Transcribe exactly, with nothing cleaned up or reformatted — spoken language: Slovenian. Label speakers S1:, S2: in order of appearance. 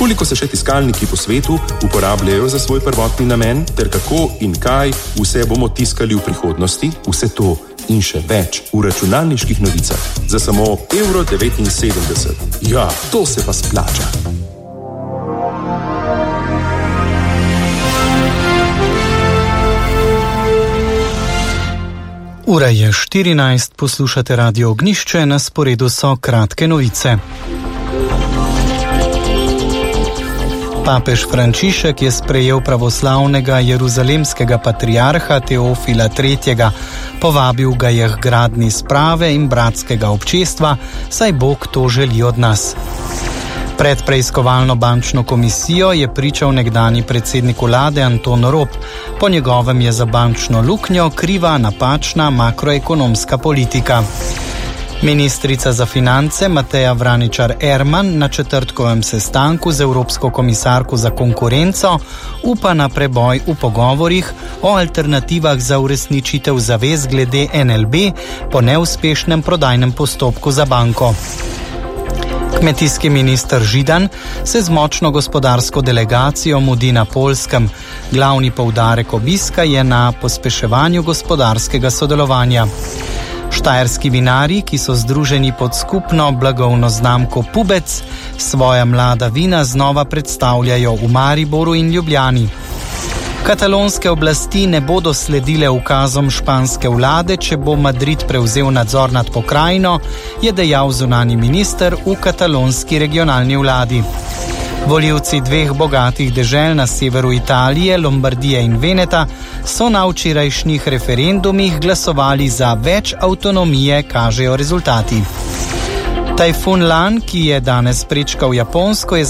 S1: koliko se še tiskalniki po svetu uporabljajo za svoj prvotni namen, ter kako in kaj vse bomo tiskali v prihodnosti, vse to in še več v računalniških novicah za samo evro devetinsedemdeset. Ja, to se pa splača.
S2: Ura je štirinajst, poslušate Radio Ognjišče, na sporedu so kratke novice. Papež Frančišek je sprejel pravoslavnega jeruzalemskega patriarha Teofila tretjega. Povabil ga je k gradnji sprave in bratskega občestva, saj Bog to želi od nas. Pred preiskovalno bančno komisijo je pričal nekdanji predsednik vlade Anton Rop. Po njegovem je za bančno luknjo kriva napačna makroekonomska politika. Ministrica za finance Mateja Vraničar Erman na četrtkovem sestanku z Evropsko komisarko za konkurenco upa na preboj v pogovorih o alternativah za uresničitev zavez glede N L B po neuspešnem prodajnem postopku za banko. Kmetijski minister Židan se z močno gospodarsko delegacijo mudi na Poljskem. Glavni poudarek obiska je na pospeševanju gospodarskega sodelovanja. Štajerski vinarji, ki so združeni pod skupno blagovno znamko Pubec, svoja mlada vina znova predstavljajo v Mariboru in Ljubljani. Katalonske oblasti ne bodo sledile ukazom španske vlade, če bo Madrid prevzel nadzor nad pokrajino, je dejal zunanji minister v katalonski regionalni vladi. Volivci dveh bogatih dežel na severu Italije, Lombardije in Veneta, so na včerajšnjih referendumih glasovali za več avtonomije, kažejo rezultati. Tajfun Lan, ki je danes prečkal Japonsko, je